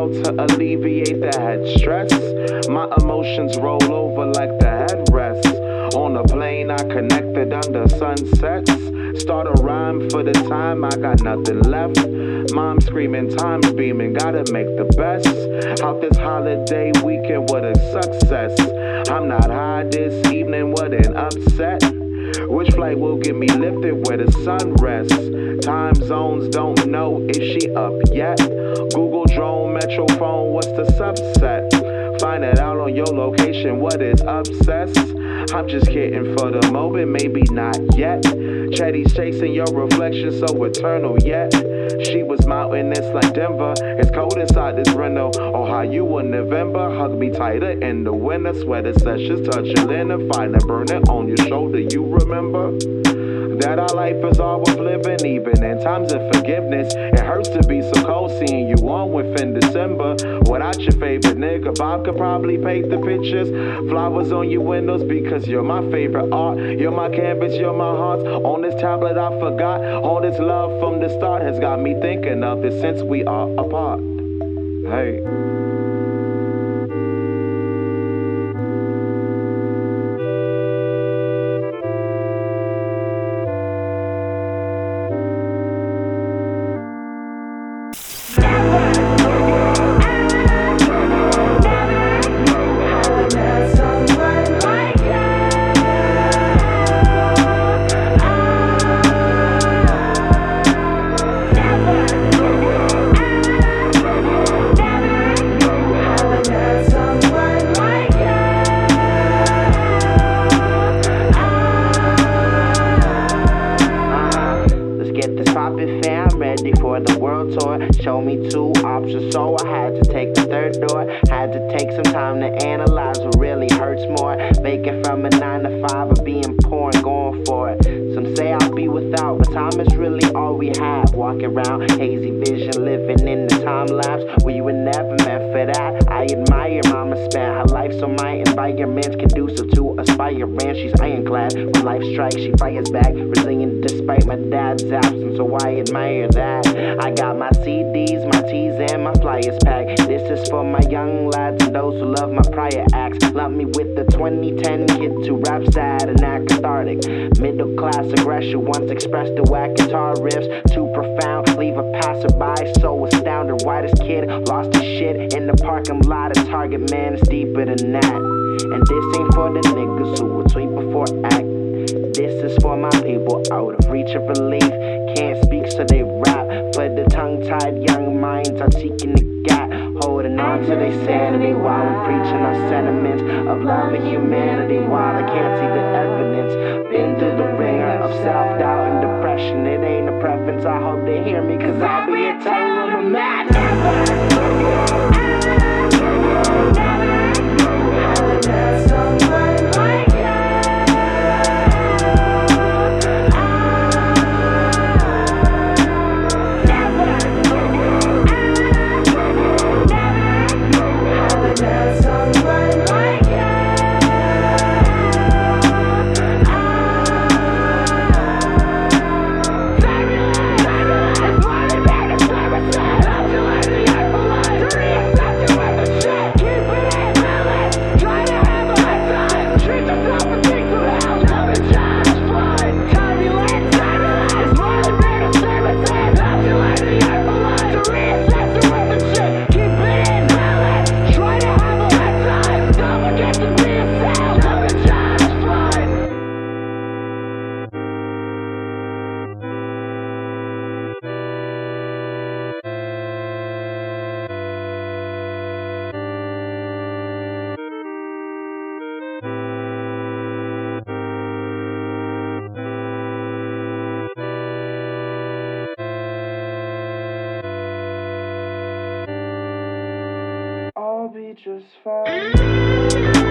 out to alleviate the head stress. My emotions roll over like the headrest. On a plane I connected under sunsets. Start a rhyme for the time I got nothing left. Mom screaming, time's beaming, gotta make the best out this holiday weekend, what a success. I'm not high this evening, what an upset. Which flight will get me lifted where the sun rests? Time zones don't know if she up yet. Google drone, metro phone, what's the subset? Find it out on your location, what is obsessed? I'm just kidding for the moment, maybe not yet. Chetty's chasing your reflection, so eternal yet. She was mountainous like Denver. It's cold inside this Reno. Oh, how you in November? Hug me tighter in the winter. Sweater sessions, touch your linen, fire burning on your shoulder. You remember that our life is all worth living, even in times of forgiveness. It hurts to be so cold, seeing you on within December. Without your favorite nigga, Bob could probably paint the pictures. Flowers on your windows because you're my favorite art. You're my canvas, you're my heart. On this tablet I forgot. All this love from the start has got me thinking of this since we are apart. Hey. Fam, ready for the world tour. Show me two options, so I had to take the third door. Had to take some time to analyze what really hurts more. Making from a 9 to 5 or being poor and going for it. Some say I'll be without, but time is really all we have. Walking around, hazy vision, living in the time lapse. We were never meant for that. I admire mama spent her life so my environment's conducive to aspiring. She's ironclad. When life strikes, she fires back. Resilient despite my dad's absence, so I admire that. I got my CDs, my T's, and my flyers packed. This is for my young lads and those who love my prior acts. Lump me with the 2010 kid who rap sad and act cathartic. Middle class aggression once expressed to whack guitar riffs. Too profound, leave a passerby so astounded. Why this kid lost his shit in the parking lot of Target, man, it's deeper than that. And this ain't for the niggas who will tweet before act. This is for my people out of reach of relief. Can't speak so they rap. For the tongue-tied young minds are seeking the gap, holding on to their sanity while I'm preaching our sentiments of love and humanity. While I can't see the evidence, been through the ringer of self-doubt and depression. It ain't a preference, I hope they hear me, cause I'll be a telling them I'm mad. I'll be just fine.